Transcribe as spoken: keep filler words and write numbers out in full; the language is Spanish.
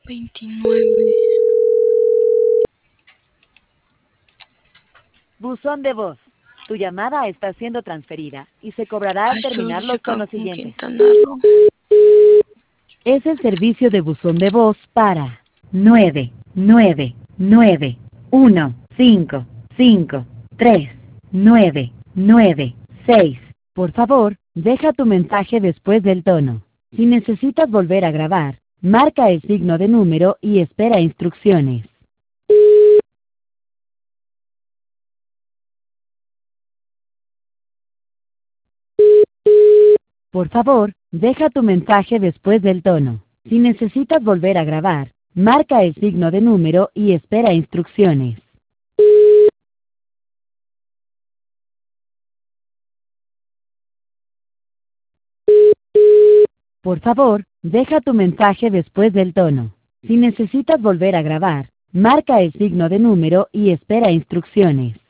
veintinueve. Buzón de voz. Tu llamada está siendo transferida y se cobrará al Ay, terminar servicio los Cancún, tonos siguientes. Quintana Roo. Es el servicio de buzón de voz para nueve nueve nueve uno cinco cinco tres nueve nueve seis. Por favor, deja tu mensaje después del tono. Si necesitas volver a grabar, marca el signo de número y espera instrucciones. Por favor, deja tu mensaje después del tono. Si necesitas volver a grabar, marca el signo de número y espera instrucciones. Por favor, deja tu mensaje después del tono. Si necesitas volver a grabar, marca el signo de número y espera instrucciones.